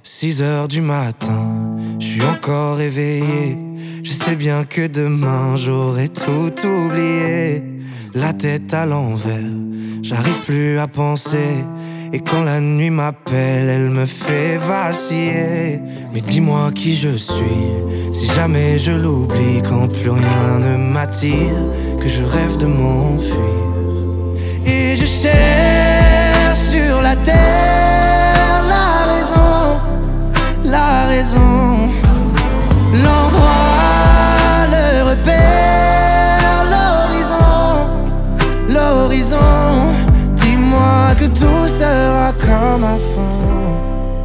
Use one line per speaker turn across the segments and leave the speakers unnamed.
6 heures du matin, je suis encore éveillé. Je sais bien que demain j'aurai tout oublié. La tête à l'envers, j'arrive plus à penser. Et quand la nuit m'appelle, elle me fait vaciller. Mais dis-moi qui je suis, si jamais je l'oublie. Quand plus rien ne m'attire, que je rêve de m'enfuir. Et je cherche sur la terre la raison, l'endroit, le repère, l'horizon. Dis-moi que tout sera comme avant.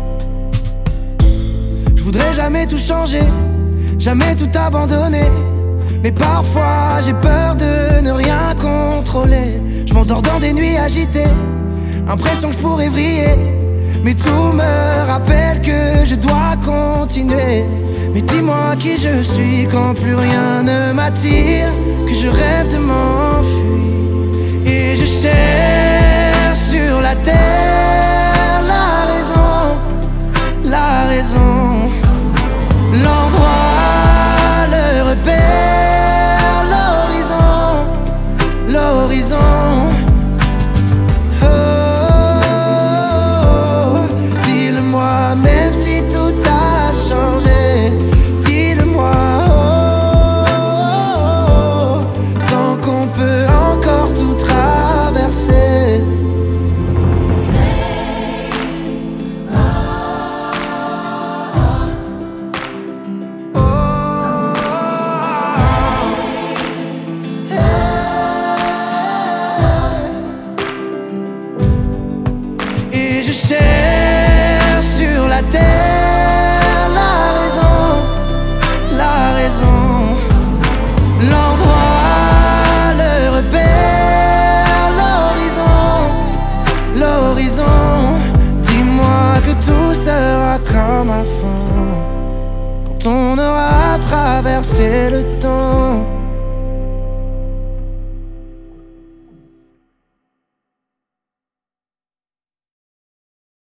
Je voudrais jamais tout changer, jamais tout abandonner. Mais parfois j'ai peur de ne rien contrôler. Je m'endors dans des nuits agitées, impression que je pourrais vriller. Mais tout me rappelle que je dois continuer. Mais dis-moi qui je suis quand plus rien ne m'attire, que je rêve de m'enfuir. Et je cherche sur la terre la raison, l'endroit, le repère, l'horizon. Même si tout a changé, dis-le-moi, tant qu'on peut encore tout traverser. Et je cherche sur la terre la raison, l'endroit, le repère, l'horizon. Dis-moi que tout sera comme avant, quand on aura traversé le temps.